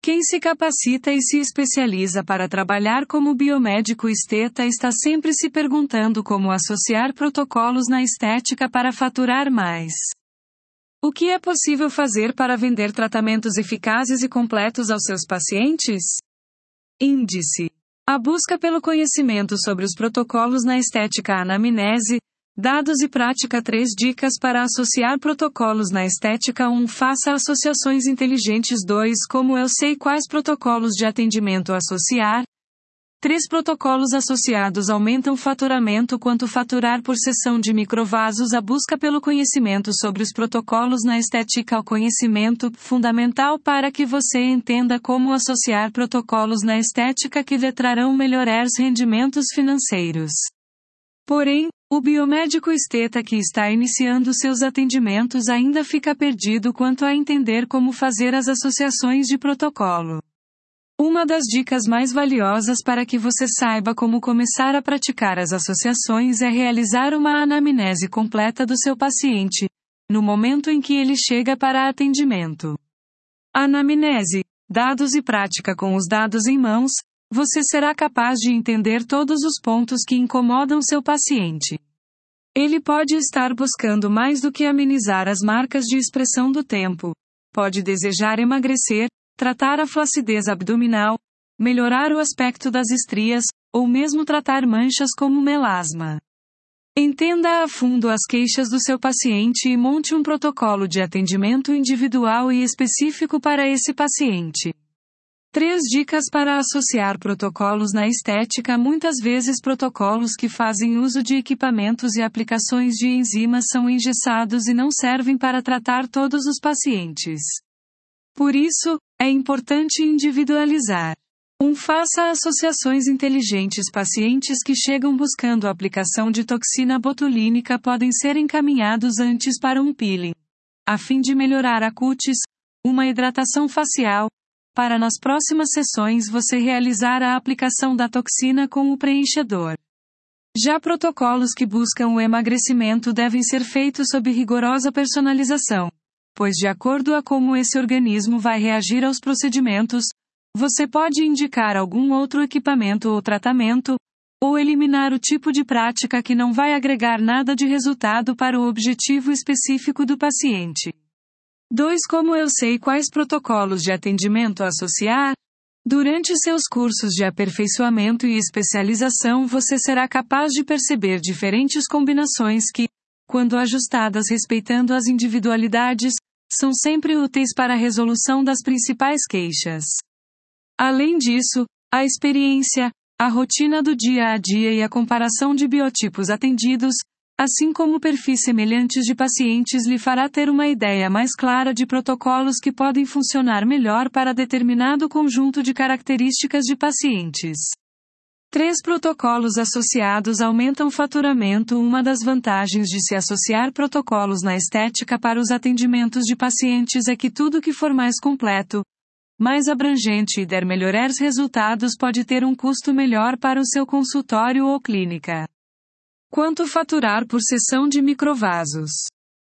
Quem se capacita e se especializa para trabalhar como biomédico esteta está sempre se perguntando como associar protocolos na estética para faturar mais. O que é possível fazer para vender tratamentos eficazes e completos aos seus pacientes? Índice: a busca pelo conhecimento sobre os protocolos na estética. Anamnese, dados e prática. 3 dicas para associar protocolos na estética. 1. Faça associações inteligentes. 2. Como eu sei quais protocolos de atendimento associar? 3 protocolos associados aumentam faturamento. Quanto faturar por sessão de microvasos? A busca pelo conhecimento sobre os protocolos na estética. O conhecimento, fundamental para que você entenda como associar protocolos na estética que lhe trarão melhores rendimentos financeiros. Porém, o biomédico esteta que está iniciando seus atendimentos ainda fica perdido quanto a entender como fazer as associações de protocolo. Uma das dicas mais valiosas para que você saiba como começar a praticar as associações é realizar uma anamnese completa do seu paciente, no momento em que ele chega para atendimento. Anamnese, dados e prática. Com os dados em mãos, você será capaz de entender todos os pontos que incomodam seu paciente. Ele pode estar buscando mais do que amenizar as marcas de expressão do tempo. Pode desejar emagrecer, tratar a flacidez abdominal, melhorar o aspecto das estrias, ou mesmo tratar manchas como melasma. Entenda a fundo as queixas do seu paciente e monte um protocolo de atendimento individual e específico para esse paciente. 3 dicas para associar protocolos na estética. Muitas vezes protocolos que fazem uso de equipamentos e aplicações de enzimas são engessados e não servem para tratar todos os pacientes. Por isso, é importante individualizar. 1. Faça associações inteligentes. Pacientes que chegam buscando a aplicação de toxina botulínica podem ser encaminhados antes para um peeling, a fim de melhorar a cutis, uma hidratação facial, para nas próximas sessões você realizar a aplicação da toxina com o preenchedor. Já protocolos que buscam o emagrecimento devem ser feitos sob rigorosa personalização, pois de acordo a como esse organismo vai reagir aos procedimentos, você pode indicar algum outro equipamento ou tratamento, ou eliminar o tipo de prática que não vai agregar nada de resultado para o objetivo específico do paciente. 2. Como eu sei quais protocolos de atendimento associar? Durante seus cursos de aperfeiçoamento e especialização você será capaz de perceber diferentes combinações que, quando ajustadas respeitando as individualidades, são sempre úteis para a resolução das principais queixas. Além disso, a experiência, a rotina do dia a dia e a comparação de biotipos atendidos, assim como perfis semelhantes de pacientes, lhe fará ter uma ideia mais clara de protocolos que podem funcionar melhor para determinado conjunto de características de pacientes. 3 protocolos associados aumentam faturamento. Uma das vantagens de se associar protocolos na estética para os atendimentos de pacientes é que tudo que for mais completo, mais abrangente e der melhores resultados pode ter um custo melhor para o seu consultório ou clínica. Quanto faturar por sessão de microvasos?